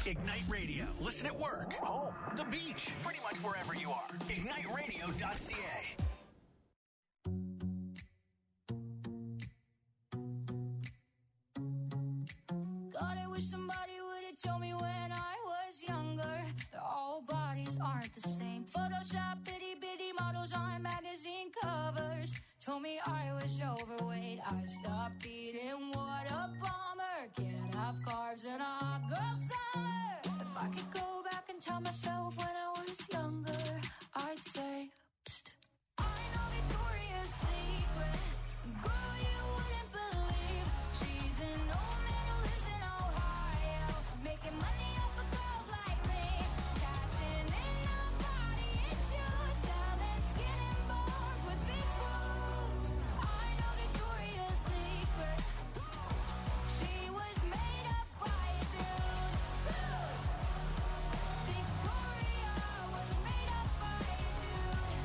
Ignite Radio. Listen at work, home, the beach, pretty much wherever you are. IgniteRadio.ca. God, I wish somebody would have told me when I was younger that all bodies aren't the same. Photoshop bitty bitty models on magazine covers told me I was overweight. I stopped eating, what a bummer. Can't have carbs in a hot girl summer. If I could go back and tell myself when I was younger, I'd say, psst. I know Victoria's Secret, girl, you wouldn't believe. She's an old man who lives in Ohio, making money off of girls like me, cashing in on body issues, selling skin and bones with big boobs. I know Victoria's Secret. She was made up by a dude. Victoria was made up by a dude.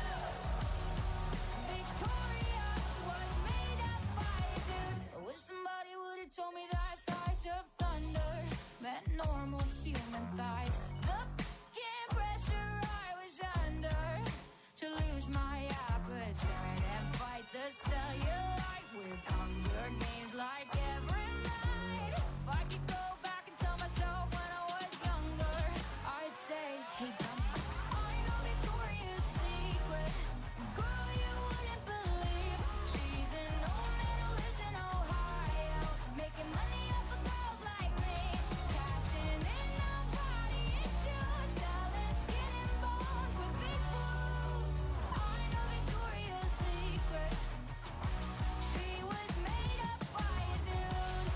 Victoria was made up by a dude. I wish somebody would have told me that thighs of thunder meant normal human thighs. The fucking pressure I was under to lose my appetite and fight the cellulite with Hunger Games like every night. If I could go back and tell myself when I was younger, I'd say, hey, dummy. I know Victoria's Secret, girl, you wouldn't believe. She's an old man who lives in Ohio, making money off of girls like me, cashing in on body issues, selling skin and bones with big boobs. I know Victoria's Secret. She was made up by a dude.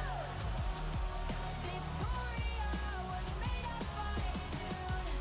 Victoria was made up by a dude.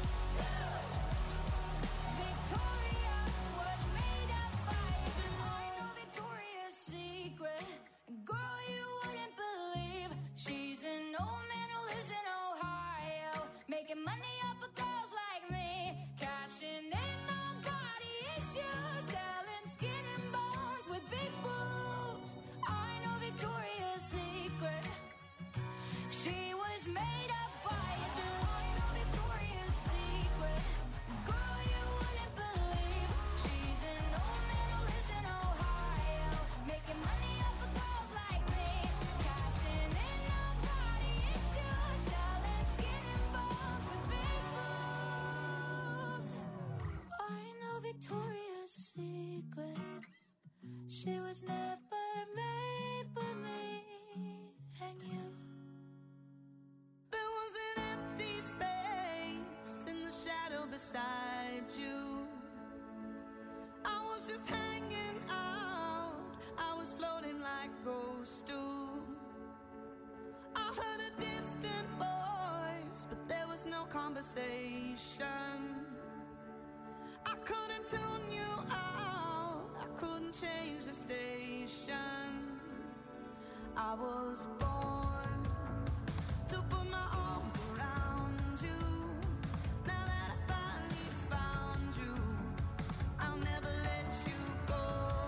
Victoria was made up by a dude. I know Victoria's Secret. Girl, you wouldn't believe. She's an old man who lives in Ohio, making money off of girls like me, cashing in on body issues, selling skin and bones with big boobs. I know Victoria's Secret. She was made up by a dude. I know Victoria's Secret. Girl, you wouldn't believe. She's an old man who lives in Ohio, making money off of girls like me, cashing in on body issues, selling skin and bones with big boobs. I know Victoria's Secret. She was never made for me and you. There was an empty space in the shadow beside you. I was just hanging out. I was floating like ghosts do. I heard a distant voice, but there was no conversation. I couldn't tune you out. I couldn't change the station. I was born to put my arms around you. Now that I finally found you, I'll never let you go.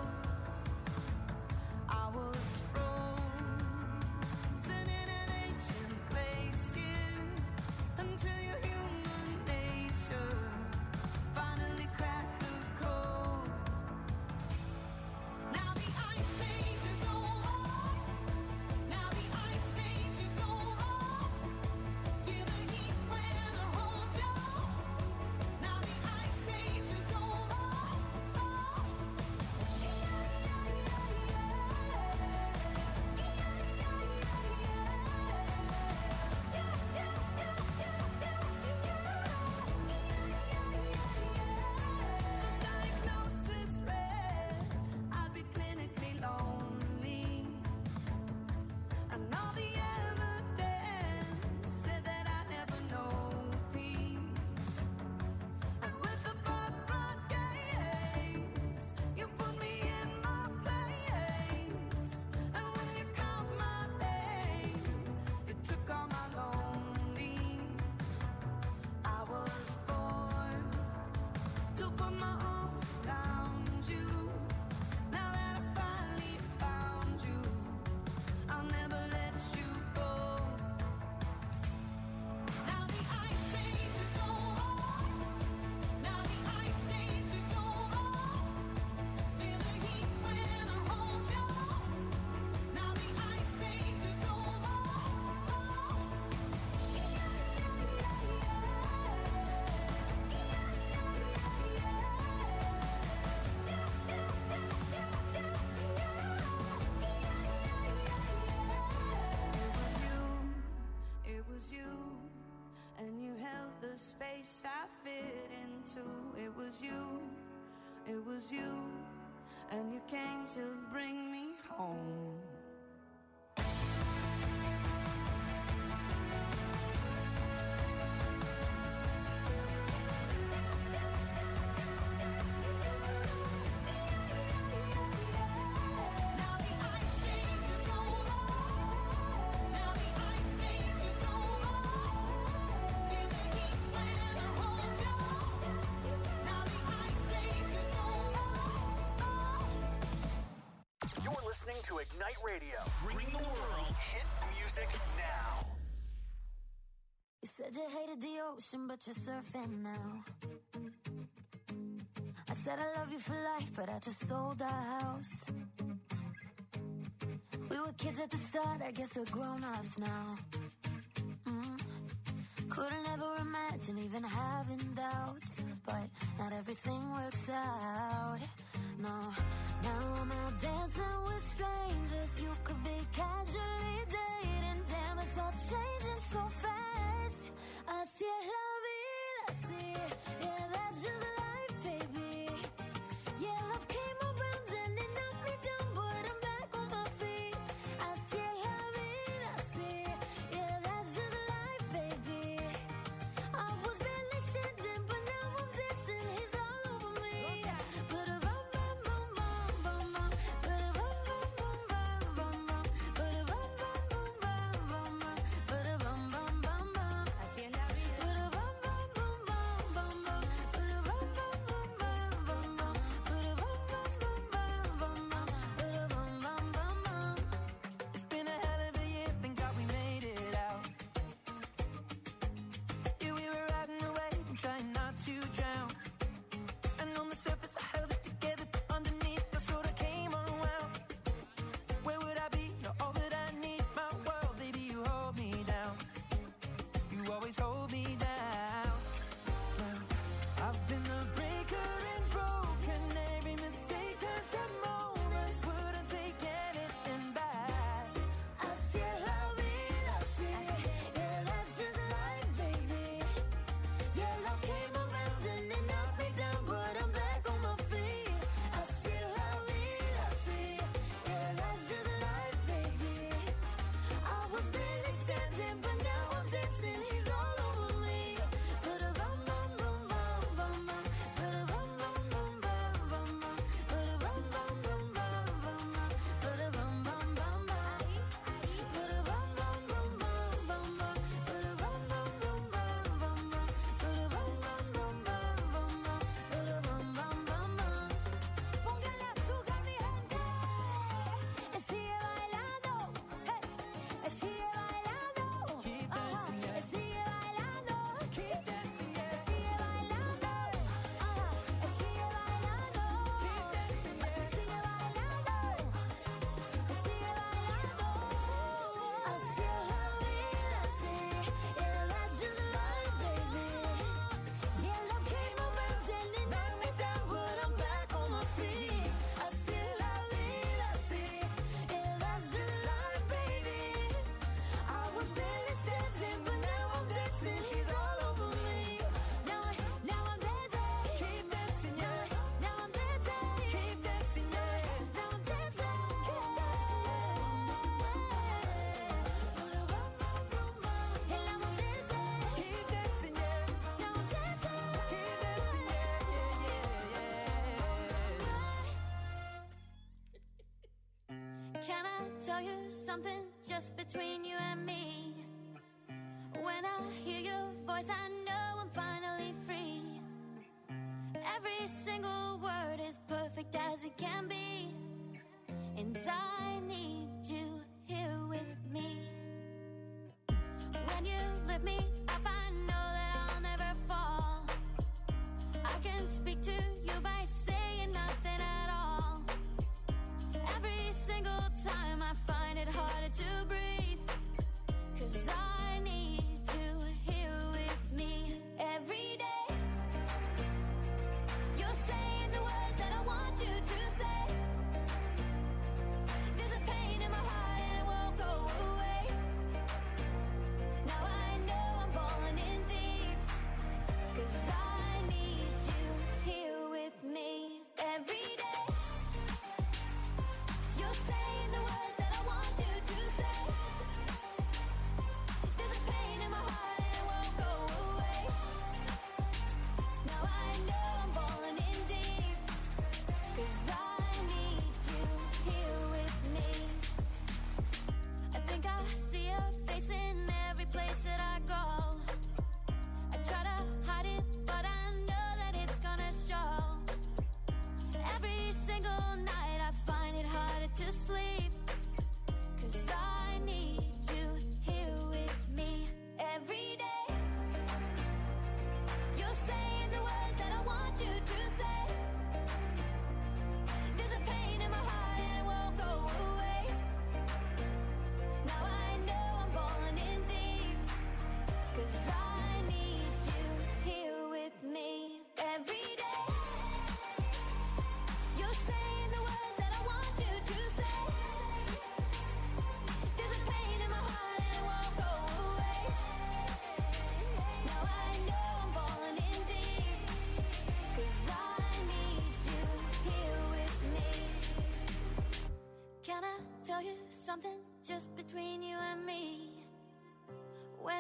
I was frozen in an ancient place, yeah, until your human nature finally cracked the code. Now the ice age is over. Now the ice the space I fit into. It was you, and you came to bring me home. Listening to Ignite Radio, bringing the world hit music now. You said you hated the ocean, but you're surfing now. I said I love you for life, but I just sold our house. We were kids at the start, I guess we're grown-ups now. Couldn't ever imagine even having doubts, but not everything works out. No, now I'm out dancing with strangers. You could be casually dating. Damn, it's all changing so fast. Así es la vida, así. Yeah, that's just life, baby. Yeah, love came around and it knocked me down, but I'm back on my feet. Así es la vida, así. Yeah, that's just life, baby. I was barely standing, but now I'm dancing. He's all over me. Can I tell you something just between you and me? When I hear your voice, I know I'm finally free. Every single word is perfect as it can be, and I need you here with me. When you lift me up, I know that I'll never fall. I can speak to you by saying nothing at all. Every single time I find it harder to breathe, 'cause I need you here with me every day. You're saying the words that I want you to say. There's a pain in my heart and it won't go away. Now I know I'm falling in deep.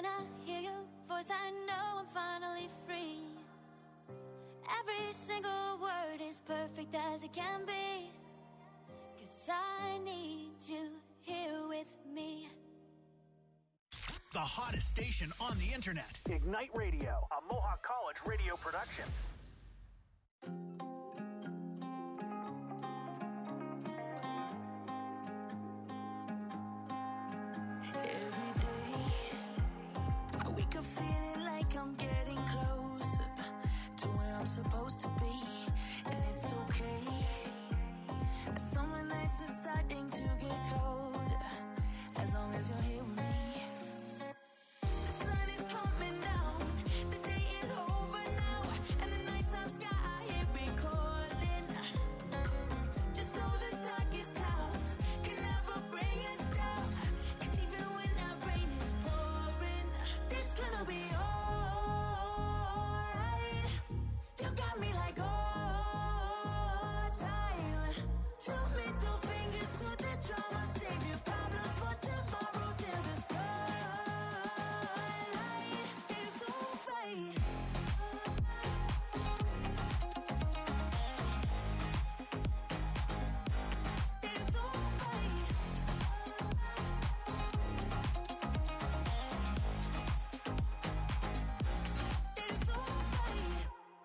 When I hear your voice, I know I'm finally free. Every single word is perfect as it can be. 'Cause I need you here with me. The hottest station on the internet. Ignite Radio, a Mohawk College radio production. Every day, I wake up feeling like I'm getting closer to where I'm supposed to be, and it's okay. Summer nights are starting to get colder, as long as you're here with me. The sun is coming down, the day is over now, and the nighttime sky I hear recording. Just know the darkest clouds can never bring us down, 'cause even when that rain is pouring, it's gonna be alright. You got me like all time. Two middle fingers to the drama, save your problems for tomorrow till the sunlight is alright. It's alright. It's alright.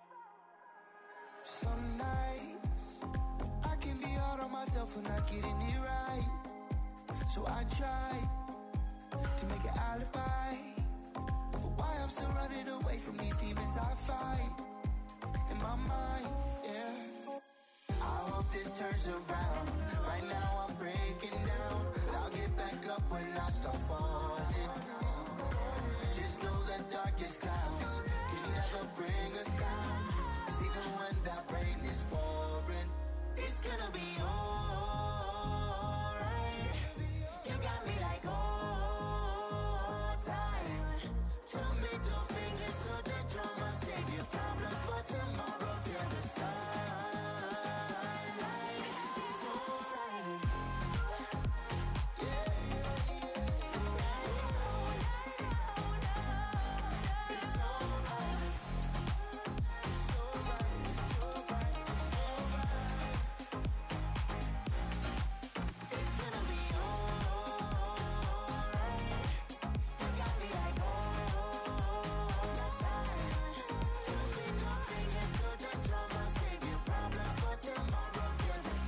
Some nights I can be hard on myself for not getting it right. So I try to make an alibi for why I'm still running away from these demons I fight in my mind, yeah. I hope this turns around. Right now I'm breaking down. I'll get back up when I start falling. Just know that darkest clouds can never bring us down. 'Cause even when that rain is pouring, It's gonna be alright. You got me like all time. Two middle fingers to the drama, save your problems for tomorrow till the sunlight is alright. yeah, yeah, yeah. It's alright. It's alright. It's alright. It's alright. It's gonna be alright. You got me like all time. Two middle fingers to the drama, save your problems for tomorrow till the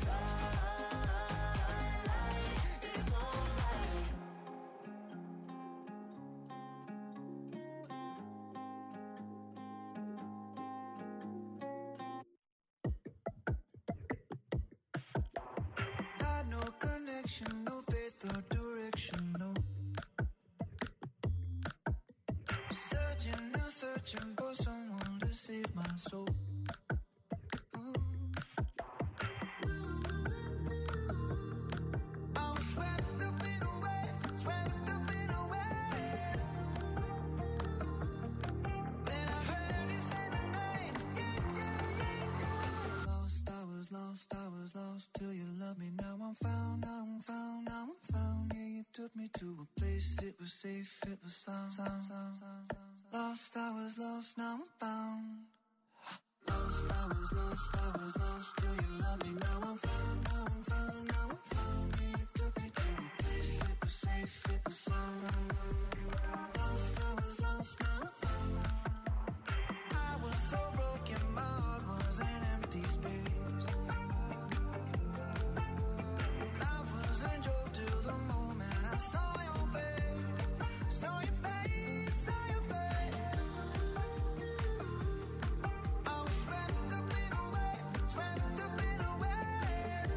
sunlight is alright. Had no connection, no faith or direction, no. Searching and searching for someone to save my soul. I'm swept up in a wave, swept up in a wave. Then I heard you say my name, yeah, yeah, yeah, yeah. Lost, I was lost till you loved me. Now I'm found, now I'm found, now I'm found. Yeah, you took me to a place, it was safe, it was sound. Lost, I was lost, now I'm found. Lost, I was lost till you loved me. Now I'm found, now I'm found, now I'm found. Yeah, you took me to a place, it was safe, it was sound. Lost, I was lost, now I'm found. I was so broken, my heart was an empty space. Life was a joke till the moment I saw your face, saw your face, saw your face. I was swept up in a wave, swept up in a wave.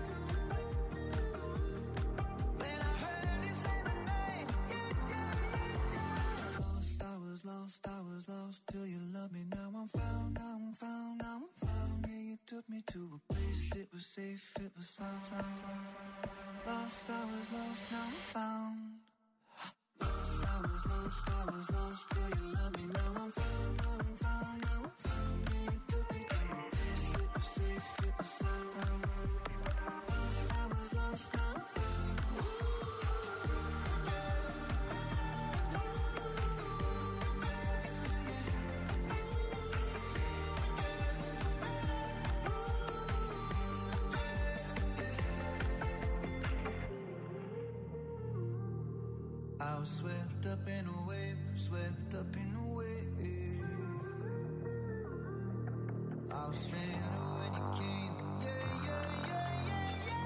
Then I heard you say my name, yeah, yeah, yeah, yeah. Lost, I was lost till you loved me. Now I'm found, now I'm found, now I'm found. Yeah, you took me to a place, it was safe, it was sound. Lost, I was lost, now I'm found. Lost, I was lost till you loved me. Now I'm found, now I'm found, now I'm found. Yeah, you took me to a place, it was safe, it was sound. Lost, I was lost, now I'm found. was swept up in a wave, swept up in a wave. I was stranded when you came. Yeah, yeah, yeah, yeah, yeah.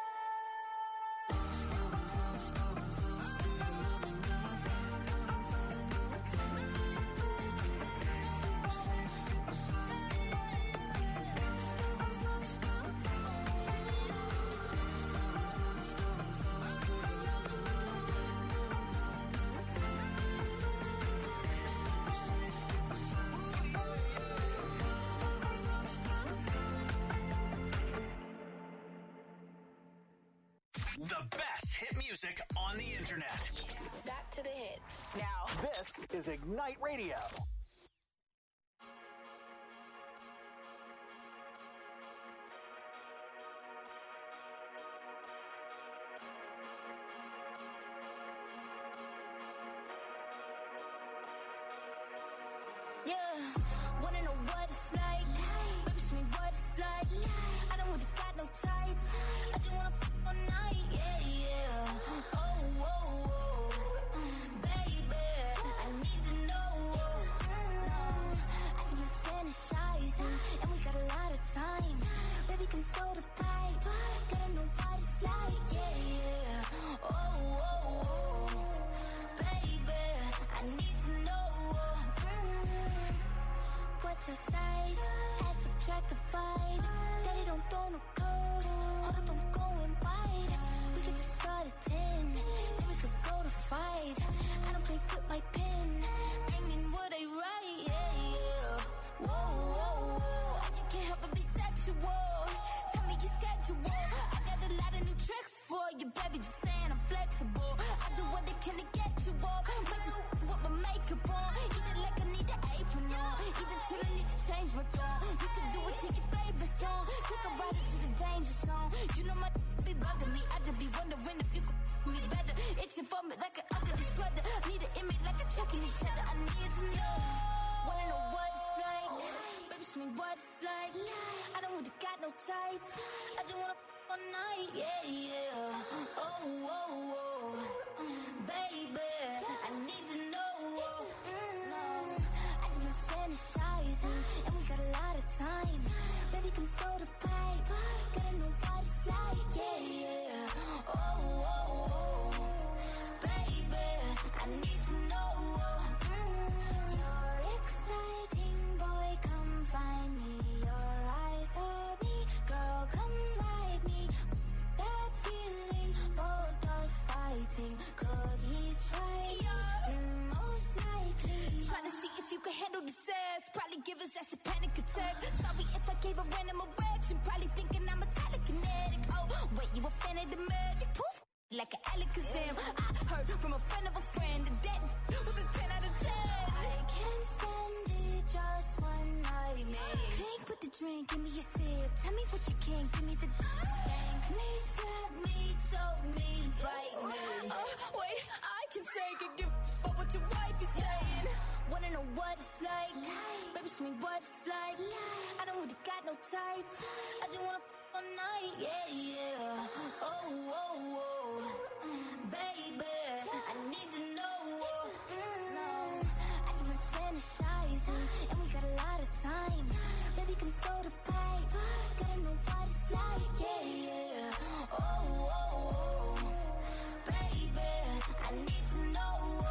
Lost, I was lost, I was lost to your love, and now I'm found, now I'm found, now I'm found. You were safe, it was beside me. Lost, I was lost, now I'm found. Lost, I was lost, I was lost to your love, and now I'm found, now I'm found, now I'm found. You were safe, it was beside me. Lost, I was lost, now I'm found. The best hit music on the internet. Back to the hits. Now, this is Ignite Radio. Yeah, wanna know what it's like? Baby, show me what it's like. I don't really got no tights. I just wanna f all night. Yeah, yeah. Oh, oh, oh. Baby, I need to know. I just been fantasizing, and we got a lot of time. Baby, come throw the pipe. Gotta know what it's like. Yeah, yeah. Oh, oh, oh. Baby, I need to know. What's your size? Add, subtract, divide. Daddy don't throw no code. Hold up, I'm going wide. We could just start at 10, then we could go to 5. I don't play with my pen. Banging what I write, yeah, yeah. Whoa, whoa, whoa. I just can't help but be sexual. Tell me your schedule. I got a lot of new tricks for you, baby. Just saying I'm flexible. I do what I can to get you off. Might just with my makeup on. Eat it like I need an apron on. Even till I need to change my tone. You can do it to your favorite song. Take a ride into the danger zone. You know my be bugging me. I just be wondering if you could me better. Itching for me like an ugly sweater. Need an image like a checking each other. I need to know. Wanna know what it's like? Baby, show me what it's like. I don't really got no tights. I just wanna all night. Yeah, yeah. Oh, oh, oh. Baby, I need to know. I just been fantasizing, and we got a lot of time. Baby, come throw the pipe. Gotta know what it's like. Yeah, yeah. Oh, oh, oh. Baby, I need to know. You're exciting, boy, come find me. Your eyes on me, girl, come ride me. That feeling, both us fighting. Could he try? Most likely. Trying to see if you can handle the sass. Probably give his ass a panic attack. Sorry if I gave a random erection. Probably thinking I'm a telekinetic. Oh, wait, you a fan of the magic? Poof, like an Alakazam. I heard from a friend of a friend that was a 10 out of 10. I can't stand it, just one night, man. Clink with the drink, give me a sip. Tell me what you can, give me the spank me, slap me, choke me, bite me. Wait, I can take it, give up what your wife is saying. Wanna know what it's like? Baby, show me what it's like. I don't really got no tights. I just wanna all night, yeah, yeah. Oh, oh, oh. Baby, I need to know. I just been fantasizing, and we got a lot of time. Baby, come throw the pipe. Gotta know what it's like, yeah, yeah. Oh, oh, oh. Baby, I need to know.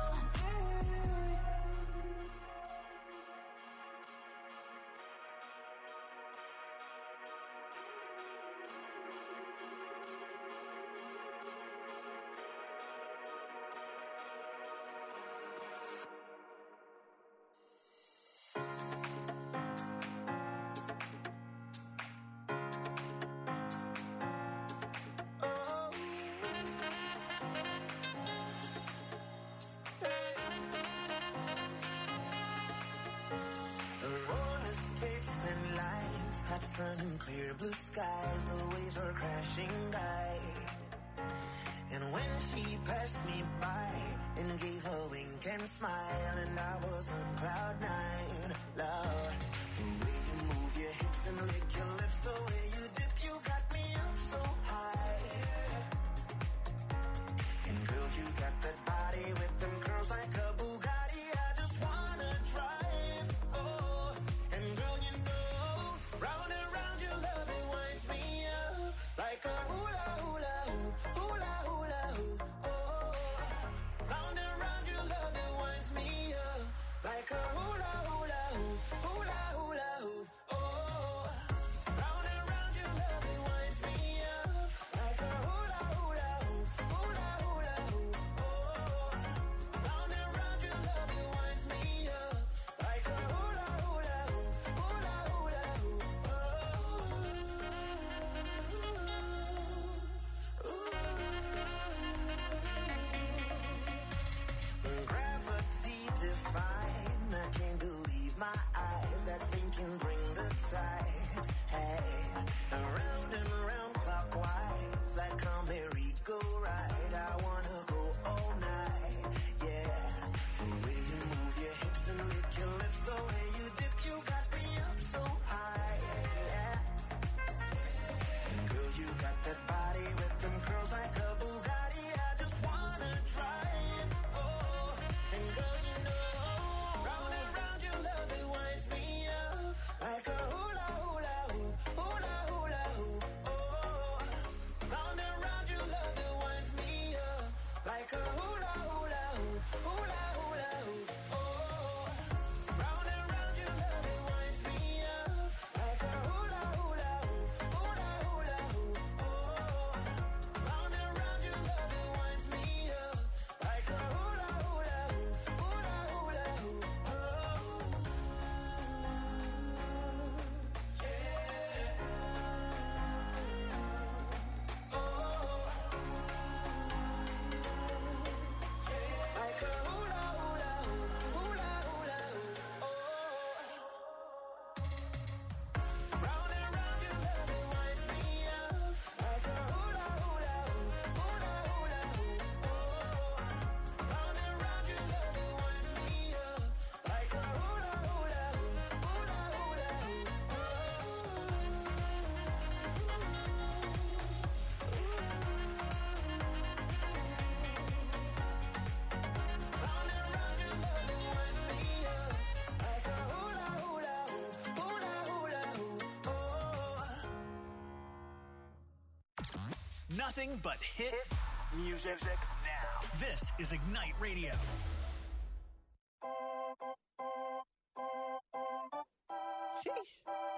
Hot sun and clear blue skies, the waves were crashing by. And when she passed me by and gave a wink and smile, and I was on cloud 9, Lord. The way you move your hips and lick your lips, the way you dip, you got me up so high. And girl, you got that body with nothing but hit music now. This is Ignite Radio. Sheesh.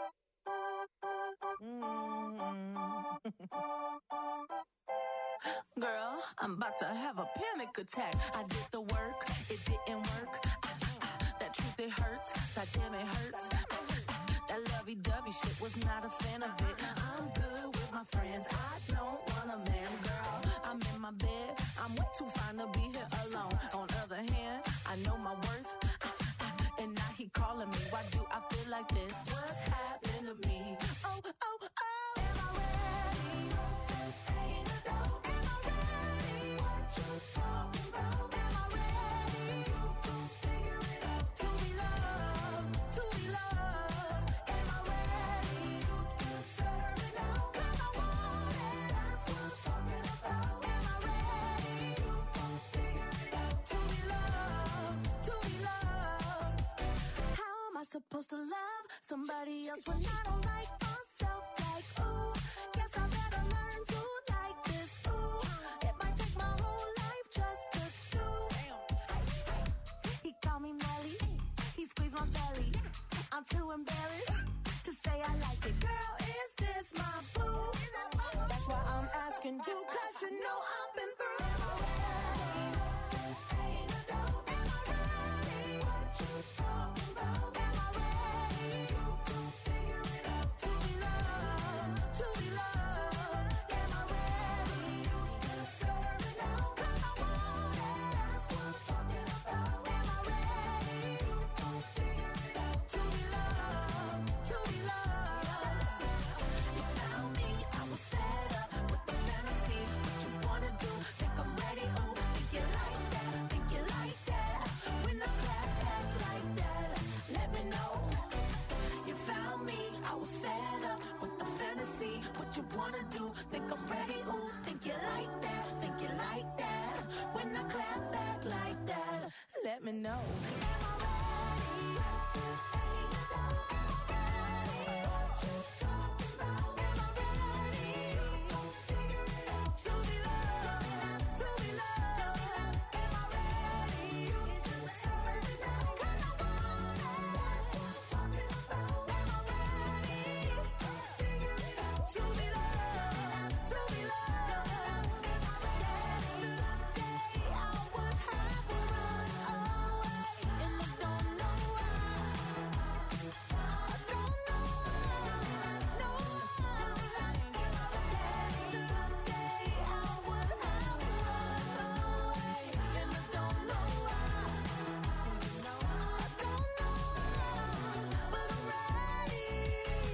Girl, I'm about to have a panic attack. I did the work, it didn't work. That truth, it hurts. That damn, it hurts. That lovey-dovey shit, was not a fan of it. I'm good with my friends. I don't want a man, girl. I'm in my bed. I'm way too fine to be here alone. On the other hand, I know my worth. And now he calling me. Why do I feel like this? What's happened to me? Oh, oh, oh. Am I ready? Ain't a dope. Am I ready? What you talking about? Am I ready? You gon' figure it out. To be loved, to be loved. Am I ready? You deserve it now. 'Cause I want it. That's what I'm talking about. Am I ready? You gon' figure it out. To be loved, to be loved. How am I supposed to love somebody else when I don't like myself? Like, ooh, guess I better learn to like this. Ooh, it might take my whole life just to do. He called me Melly, he squeezed my belly. I'm too embarrassed to say I like it. Girl, is this my boo? That's why I'm asking you, 'cause you know I've been through. Am I ready? Ain't a dope. Am I ready? What you talking about? Am I ready? You gon' figure it out. To be loved, to be loved. Am I ready? You deserve it now. 'Cause I want it. That's what I'm talking about. Am I ready? You gon' figure it out. To be loved, to be loved. You found me, I was fed up with the fantasy. What you wanna do? Think I'm ready? Ooh, think you like that? Think you like that? When the clap back like that, let me know. You found me, I was fed up with the fantasy. What you wanna do? Think I'm ready? Ooh, think you like that? Think you like that? When I clap back like that, let me know. Am I ready? Ain't a doubt. Am I ready? What you talking about? Am I ready? You gon' figure it out. To be loved, to be loved. Am I ready? You deserve it now. 'Cause I want it. That's what I'm talking about. Am I ready? You gon' figure it out. To be loved, to be loved. Am I ready? Yesterday I would have run away, and I don't know why. I don't know why. No. Yesterday I would have run away, and I don't know why. I don't know why, but I'm ready.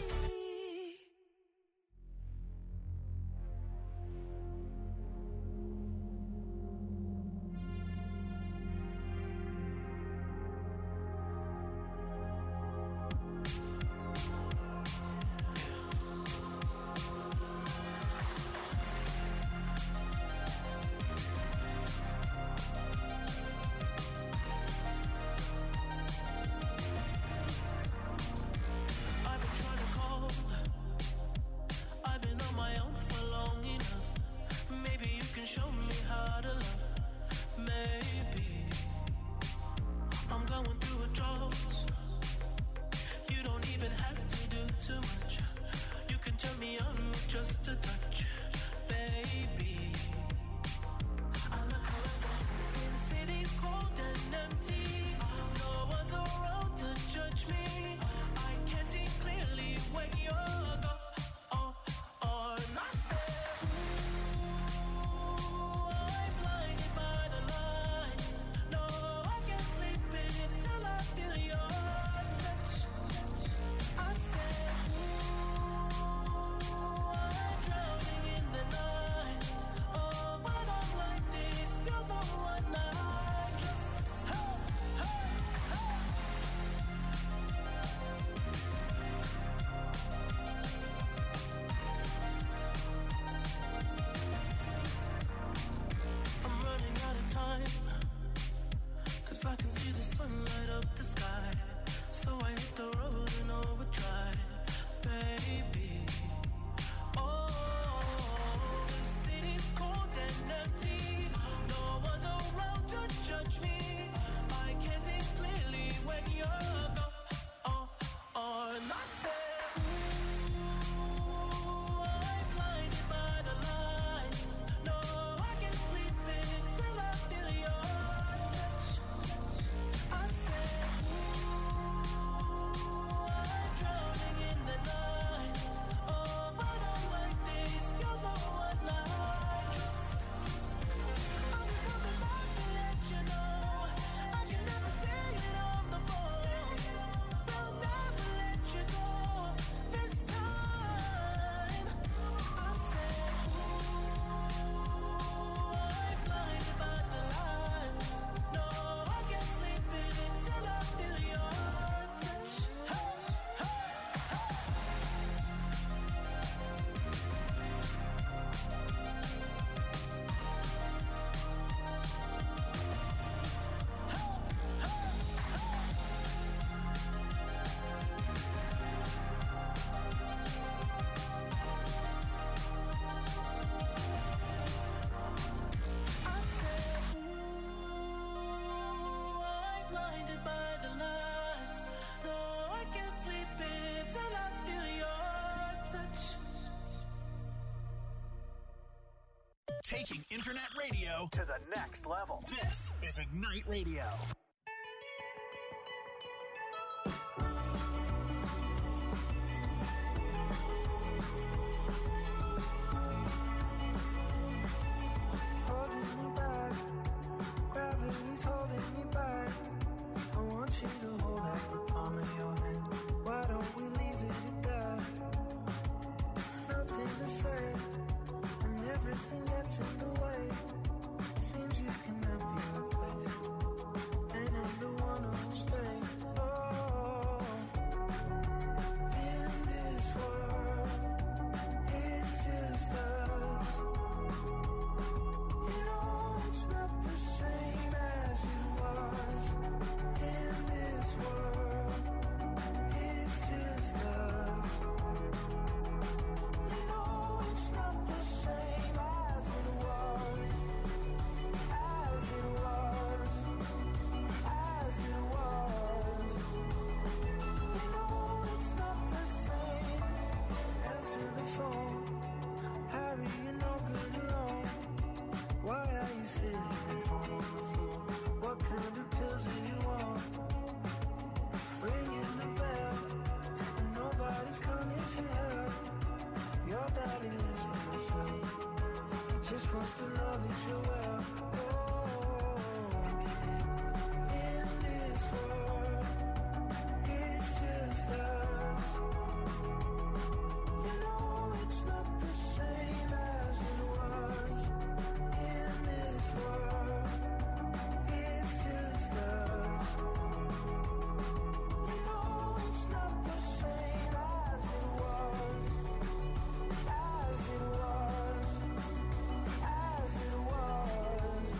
I've been trying to call. I've been on my own for long enough. Maybe you can show me how to love. Maybe I'm going through a drought. You don't even have to do too much. You can turn me on with just a touch, baby. I look around, since city's cold and empty. No one's around to judge me. I can see clearly when you're gone. And I said, ooh, I'm blinded by the lights. No, I can't sleep until I feel your touch. I said, ooh, I'm drowning in the night. Oh, when I'm like this, you're the one I just, hey, hey, hey. I'm running out of time, 'cause I can see the sun light up the sky. So I hit the road and overdrive, baby. Oh, the city's empty. No one's around to judge me. I can see clearly when you're gone. And I said, ooh, I'm blinded by the lights. No, I can't sleep until I feel your touch. I said, ooh, I'm drowning in the night. Oh, but I'm like this, you're the one I trust. I'm just coming back to let you know I can never say it on the phone. They'll never let you go this time. I said, ooh, I'm blinded by the lights. No, I can't sleep until I feel your touch. Hey, hey, I said, ooh, I'm blinded by the lights. No, I can't sleep until I feel your touch. Taking internet radio to the next level. This is Ignite Radio. Holding me back, gravity's holding me back. I want you to hold out the palm of your hand. Why don't we leave it at that? Nothing to say, and everything gets in the way. Seems you cannot be replaced, and I'm the one who'll stay. Oh, in this world, it's just us. You know it's not the same as it was. In this world, it's just us. You know it's not the same as it was. As it was. As it was. You know it's not the same. Answer the phone. Harry, you're no good alone. Why are you sitting at home on the floor? What kind of pills are you on? Ringing the bell, and nobody's coming to help. Your daddy lives by himself. He just wants to know that you're well. Oh, in this world, it's just us. You know it's not the same as it was. In this world, it's just us. You know it's not the same as it was. As it was. As it was.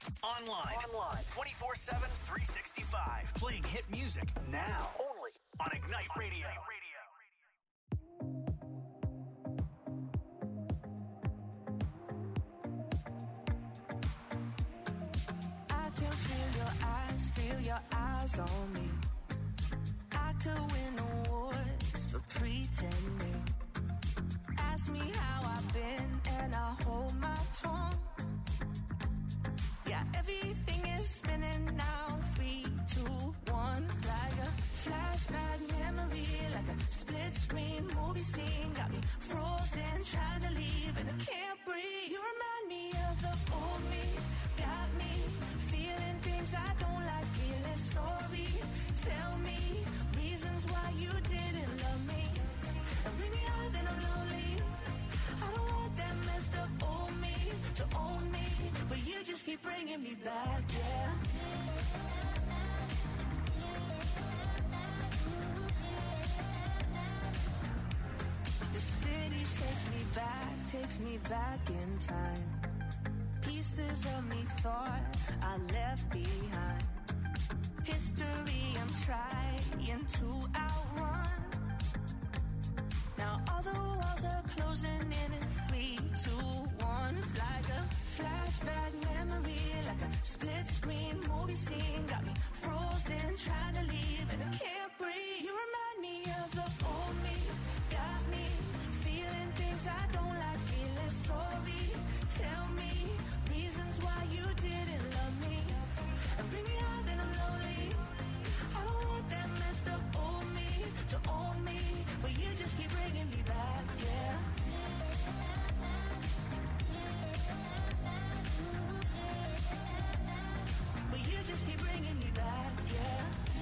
Online. 24/7, 365. Playing hit music now. Only on Ignite Radio. I can feel your eyes on me. I could win awards for pretending. Ask me how I've been and I hold my tongue. Yeah, everything is spinning now. 3, 2, 1. It's like a flashback memory, like a split screen movie scene. Got me frozen, trying to leave and I can't breathe. You remind me of the old me. Got me feeling things I don't like, feeling sorry. Tell me reasons why you didn't love me. And bring me out, then I'm lonely. I don't want that messed up old me to own me, but you just keep bringing me back, yeah. The city takes me back in time. Pieces of me thought I left behind. History I'm trying to outrun. Now all the walls are closing in 3, 2, 1. It's like a flashback memory, like a split screen movie scene. Got me frozen, trying to leave and I can't breathe. You remind me of the old me. Got me feeling things I don't like, feeling sorry. Tell me reasons why you didn't love me. And bring me out, then I'm lonely. I don't want that messed up old me to own me, but you just keep bringing me back, yeah. But you just keep bringing me back, yeah.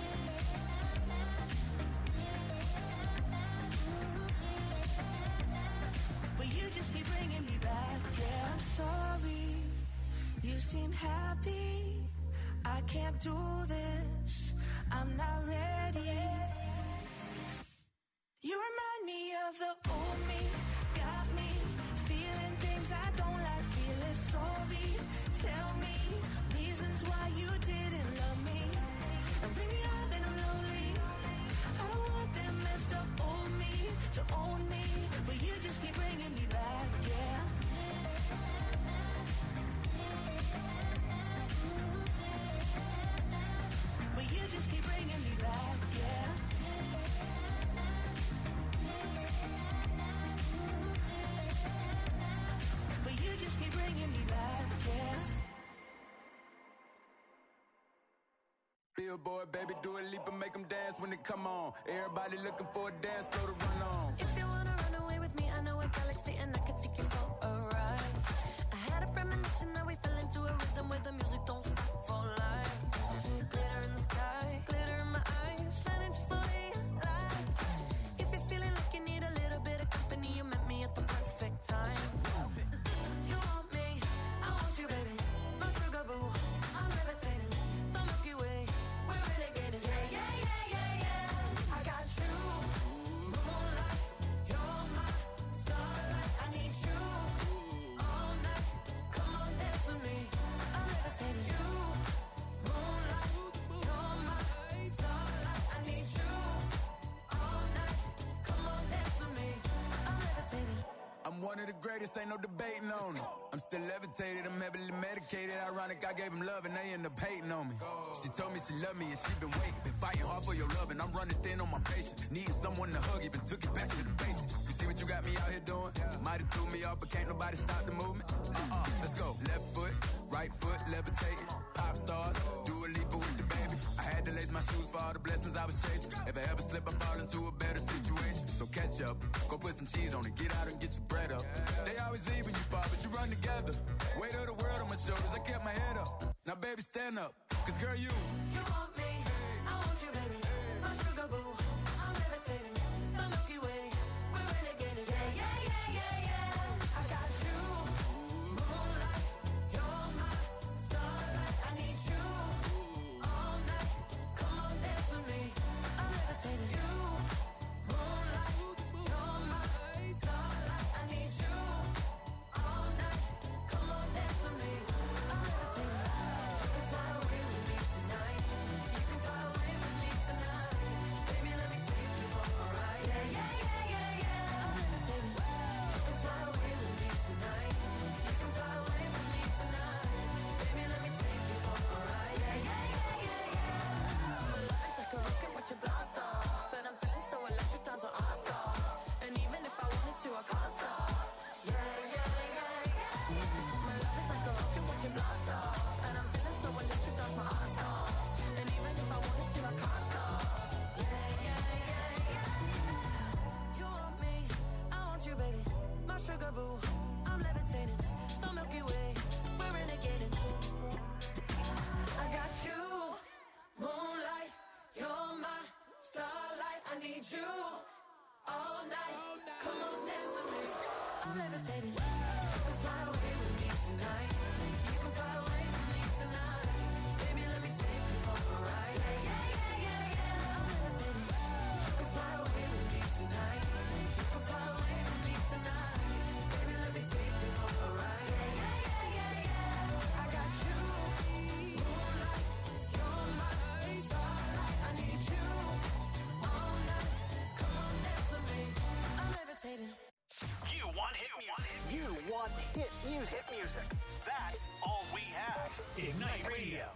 But you just keep bringing me back, yeah. I'm sorry, you seem happy. I can't do this, I'm not ready. You remind me of the old me. Got me feeling things I don't like, feeling sorry. Tell me reasons why you didn't love me. And bring me out, then I'm lonely. I don't want that messed up old me to own me, but you just keep bringing me back, yeah. But you just keep bringing me back, yeah. But you just keep bringing me back, yeah. Billboard, baby, do a leap and make them dance when they come on. Everybody looking for a dance floor to run on. If you wanna run away with me, I know a galaxy and I could take you for a ride. I had a premonition that we fell into a rhythm where the music don't stop for life. Glitter in the sky, glitter in my eyes, shining just the way I like. If you're feeling like you need a little bit of company, you met me at the perfect time. You want me, I want you, baby. My sugar boo, I'm levitating. The Milky Way, we're renegading. Yeah, yeah, yeah, yeah, yeah. I got you, moonlight. You're my starlight. I need you all night. Come on, dance with me. I'm levitating. You, moonlight. You're my starlight. I need you all night. Come on, dance with me. I'm levitating. I'm one of the greatest, ain't no debating on it. I'm still levitated, I'm heavily medicated. Ironic, I gave him love and they end up hating on me. She told me she loved me and she been waiting. Been fighting hard for your love and I'm running thin on my patience. Needing someone to hug, even took it back to the basics. You see what you got me out here doing? Might have threw me off, but can't nobody stop the movement. Let's go. Left foot, right foot, levitating. Pop stars, do a leap with the baby. I had to lace my shoes for all the blessings I was chasing. If I ever slip, I fall into a better situation. So catch up, go put some cheese on it, get out and get your bread up. They always leave when you fall, but you run together. Weight of the world on my shoulders, I kept my head up. Now baby, stand up, cause girl, you want me, I want you, baby. My sugar boo, I'm levitating. The Milky Way, we're renegading. Yeah, yeah, yeah, yeah, yeah. I got you, moonlight. You're my starlight. I need you all night. Come on, dance with me. I'm levitating. You, moonlight. You're my starlight. I need you all night. Come on, dance with me. I'm levitating. need you all night. Come on, dance with me. I'm levitating. You can fly away with me tonight. You can fly away with me tonight. Baby, let me take you for a ride. Yeah, yeah, yeah, yeah, yeah. I'm levitating. You can fly away with me tonight. You can fly away with me tonight. Baby, let me take you for a ride. Yeah, yeah, yeah, yeah, yeah. I got you, moonlight. You're my starlight. I need you all night. Come on, dance with me. I'm levitating. You want hit music. You want hit music. Hit music. That's all we have. Ignite Radio.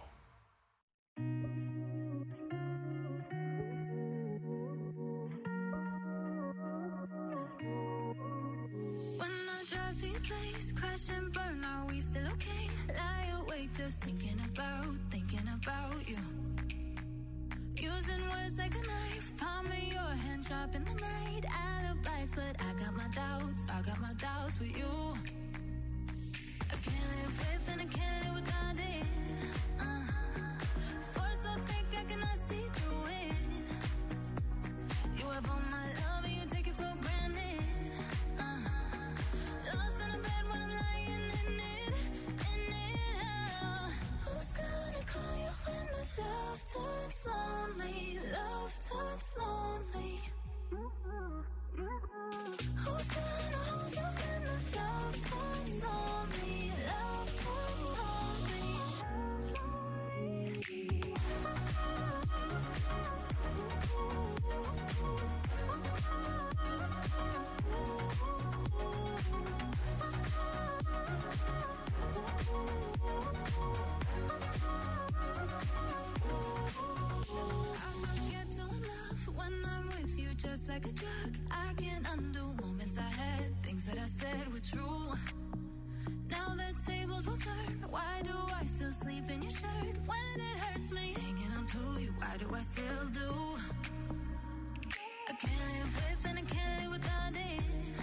When I drive to your place, crash and burn, are we still okay? Lie awake just thinking about you. Using words like a knife, palm of your hand sharp in the night. Alibis, but I got my doubts with you. I can't live with and I can't live without it. Force so thick I cannot see through it. You have all my love and you take it for granted. Lost in a bed when I'm lying in it. Who's gonna call you when the love turns lonely? Love turns lonely. Who's gonna hold you when the love turns lonely? Love turns lonely. I forget to love when I'm with you, just like a drug. I can't undo moments I had, things that I said were true. Now the tables will turn. Why do I still sleep in your shirt when it hurts me? Hanging on to you, why do I still do? I can't live with and I can't live without it.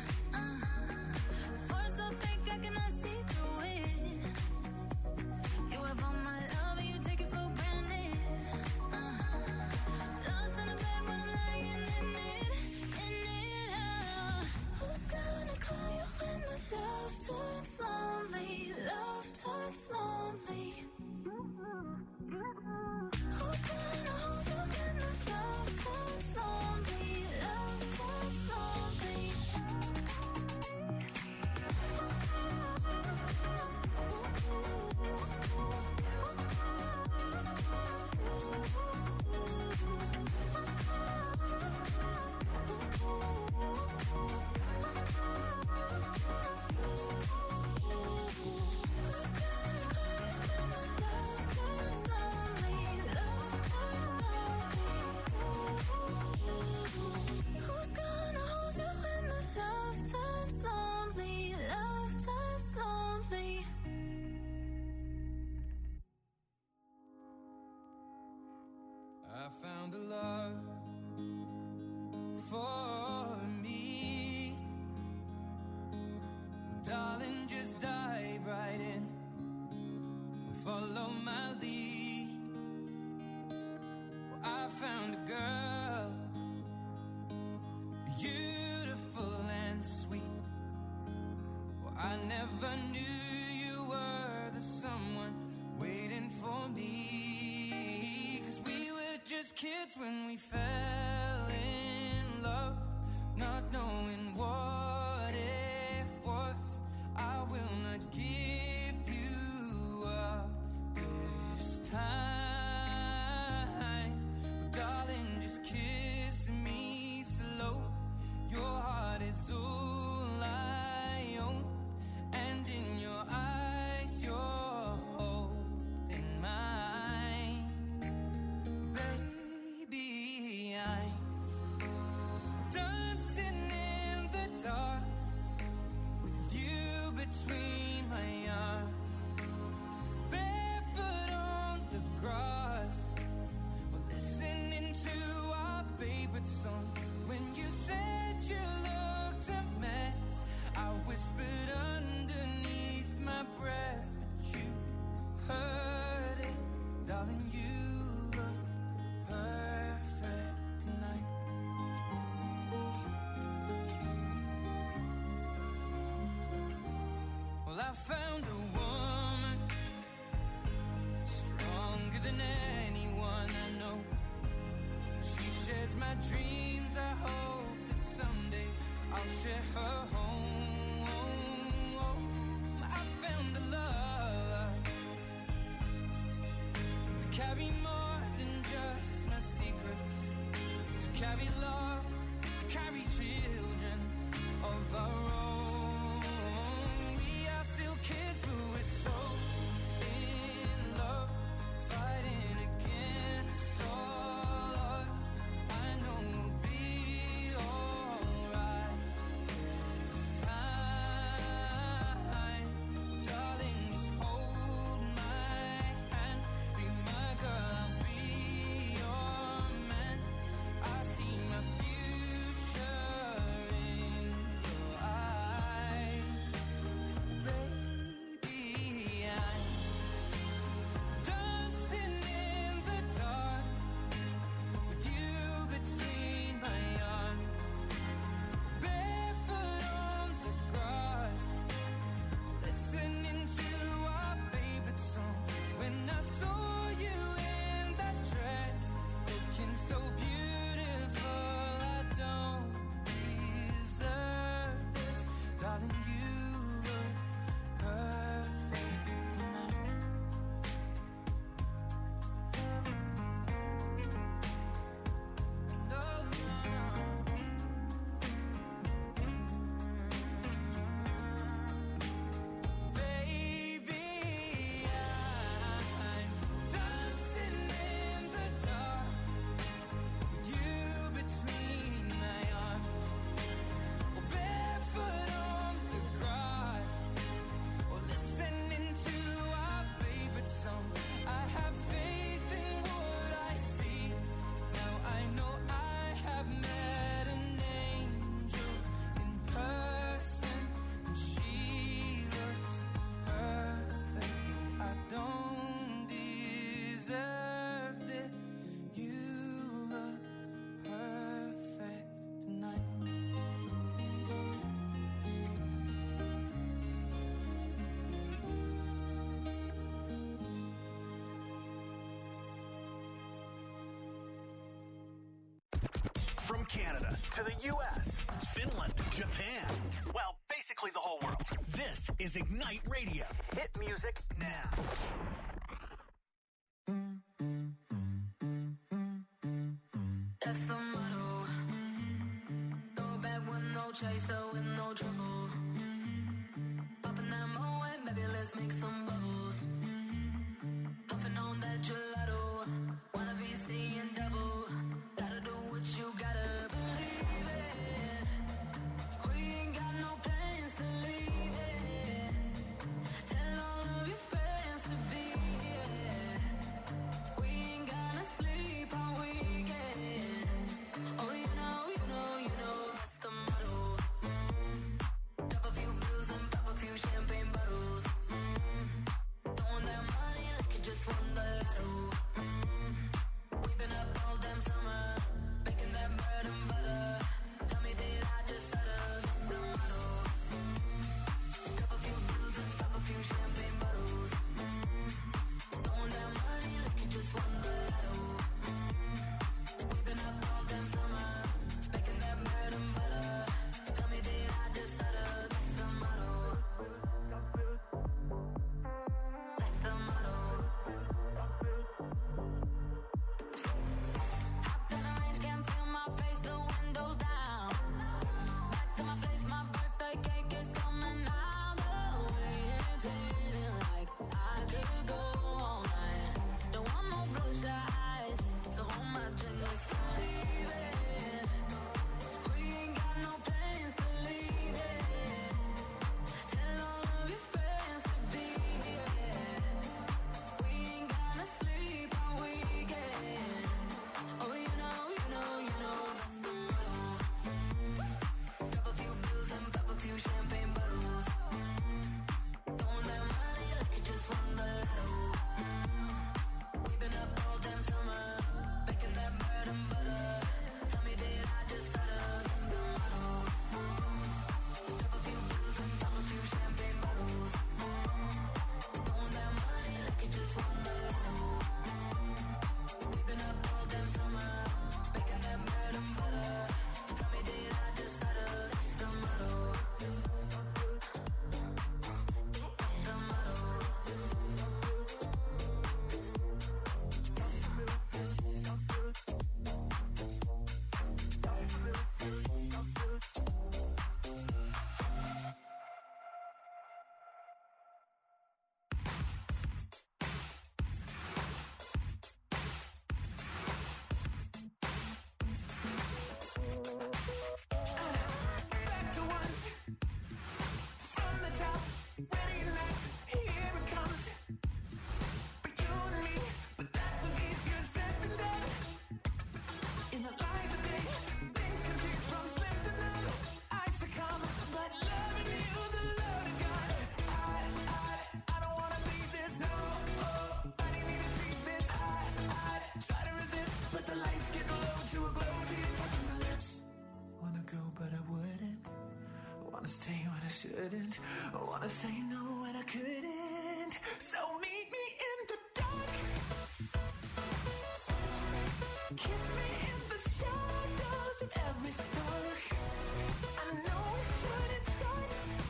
Force so thick I cannot see through it. You have all my love and you take it for granted. Lost in a bed when I'm lying in it. Who's gonna call you when the love turns lonely? Love turns lonely. Who's gonna hold you when the love turns lonely? Love turns lonely. Who's gonna hold you when the love turns lonely? Love turns lonely. I found a love for me. Darling, just dive right in. Follow my lead. Well, I found a girl, beautiful and sweet. Well, I never knew you were the someone waiting for me. 'Cause we were just kids when we fell in love, not knowing what it was. I will not give you up this time. Darling, just kiss me slow. Your heart is all I own, and in your eyes you're holding mine. Baby, Well, I found a woman stronger than anyone I know. She shares my dreams. I hope that someday I'll share her home. I found a love to carry more than just my secrets, to carry love, to carry children of our own. We are still kids, but we're so in love, fighting against all odds. I know we'll be alright this time, darling. Just hold my hand, be my girl, I'll be your man. I see my future in your eyes, baby. I'm dancing in the dark with you between my arms, barefoot on the grass, listening to our favorite song. When I saw you in that dress, looking so beautiful, I don't deserve this, darling. You look perfect tonight. No, baby, I'm dancing in the dark with you between my arms, or barefoot on the grass, or listening to our favorite song. I have faith in what I see. Now I know I have met an angel in person, and she looks perfect. I don't deserve this. You look perfect tonight. From Canada to the U.S., Finland, Japan. Well, basically the whole world. This is Ignite Radio. Hit music now. That's the motto. Throw back with no chaser, with no trouble. Popping that Moet, baby, let's make some bubbles. Puffing on that gelato. Wanna be seeing double. Gotta do what you gotta believe it. We ain't got no plans to leave it. Tell all of your friends to be here. We ain't gonna sleep all weekend. Oh, you know, that's the motto. go, but I wouldn't. I wanna stay when I shouldn't. I wanna say no when I couldn't. So meet me in the dark. Kiss me in the shadows of every spark. I know we shouldn't start,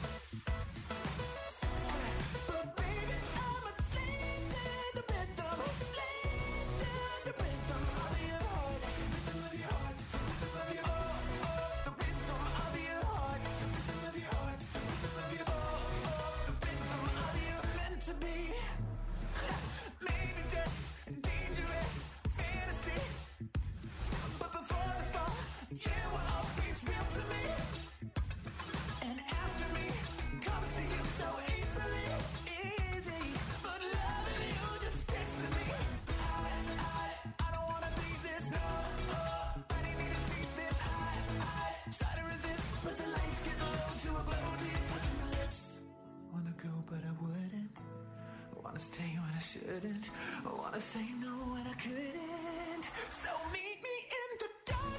but baby, I'm a slave to the rhythm. A slave to the rhythm of your heart. The rhythm of your heart. The rhythm of your heart. The rhythm of your heart. The rhythm of your heart. The rhythm of your heart. The rhythm of your meant to be. Maybe just dangerous fantasy, but before the fall, you were always real to me. And after me comes to you so easily, easy. But loving you just sticks to me. I don't wanna leave this, no. I didn't need to see this. I try to resist, but the lights get low to a glow. Do you touch my lips? Wanna go, but I wouldn't. I wanna stay when I shouldn't. I wanna say no when I couldn't. So meet me in the dark.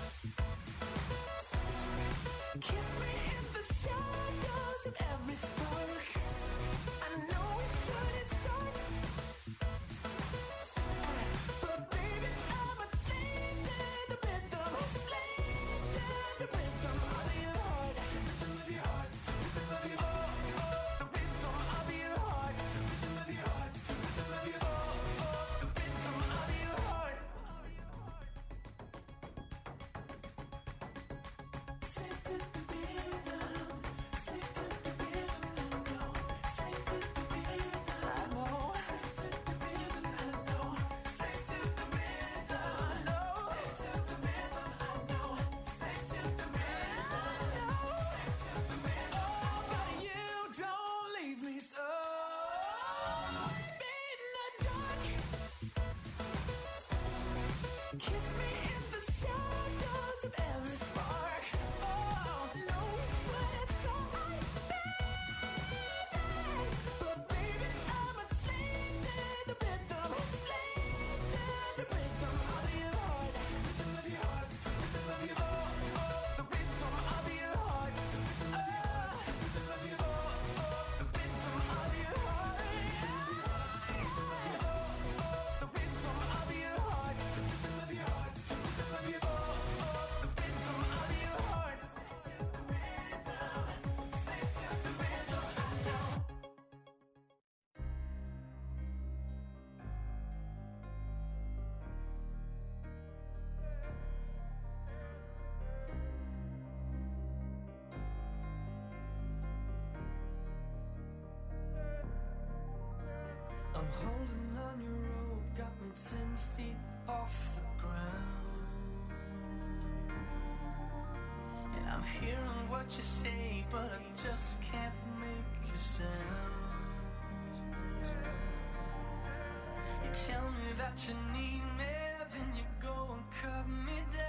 Kiss me in the shadows of every spark. I know we shouldn't start, but baby, I'm a slave to the rhythm. A slave to the rhythm of your heart. The rhythm of your heart. The rhythm of your heart. The rhythm of your heart. The rhythm of your heart. The rhythm of your heart. The rhythm of your heart. Slave to the rhythm. Slave to the rhythm. I know. Slave to the rhythm. I know. Slave to the rhythm. I know. Slave to the rhythm. I know. Slave to the rhythm. I know. Slave to the rhythm. I know. Slave to the rhythm. Oh, but you don't leave me so. In the dark. Kiss me in the shadows of every spark. Oh, no, we shouldn't start, but baby, I'm a slave to the rhythm. A slave to the rhythm of your heart. The rhythm of your heart. The rhythm of your heart. The rhythm of your heart. The rhythm of your heart. The rhythm of your heart. The rhythm of your heart. The rhythm of your heart. The rhythm of your heart. The rhythm of your heart. The rhythm of your heart. Slave to the rhythm. I know. I'm holding on your rope, got me 10 feet off the ground. And I'm hearing what you say, but I just can't make a sound. You tell me that you need me, then you go and cut me down.